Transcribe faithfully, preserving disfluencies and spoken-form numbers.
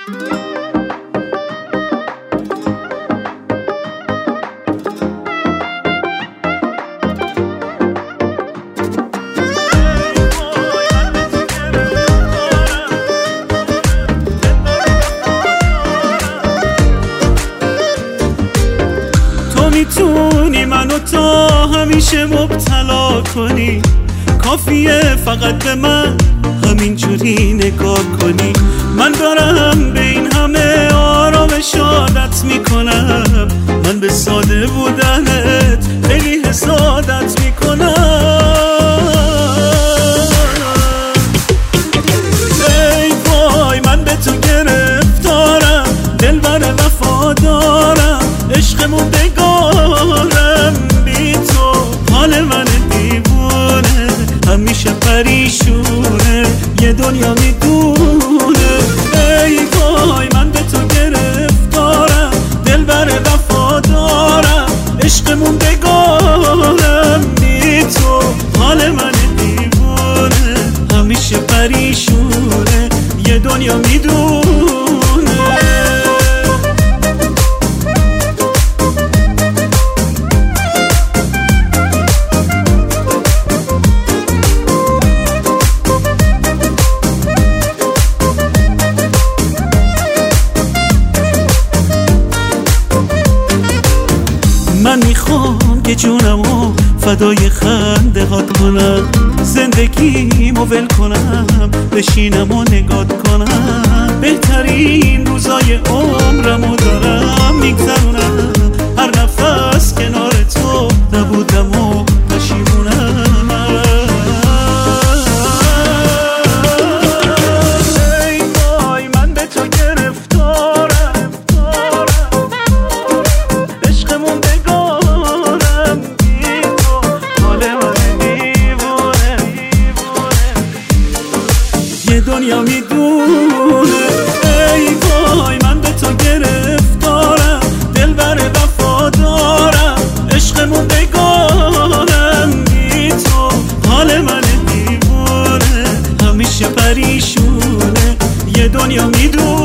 میتونی منو تا همیشه مبتلا کنی، کافیه فقط به من همینجوری نگاه کنی. من دارم به این همه آرامش عادت میکنم، من به ساده بودنت خیلی حسادت میکنم. ای وای من به تو گرفتارم، دلبر وفادارم، عشقمون بگارم بی تو، حال من دیوونه همیشه پریشونه، یه دنیا میدونه. ای وای من به تو گرفتارم، دلبر وفادارم، عشقمون بگارم بی تو، حال من دیوونه همیشه پریشونه، یه دنیا میدونه. من میخوام که جونمو فدای خنده هات کنم، زندگیمو ول کنم، بشینم و نگات کنم. بهترین روزای عمرمو دارم میگذرونم، هر نفس کنار تو نبودم و پشیمونم. ای وای من به تو گرفتارم، عشقمون بگارم بی تو، حال من دیوونه یه دنیا میدونه. ای وای من به تو گرفتارم، دلبر وفادارم، عشقمون بگارم بی تو، حال من دیوونه همیشه پریشونه، یه دنیا میدونه.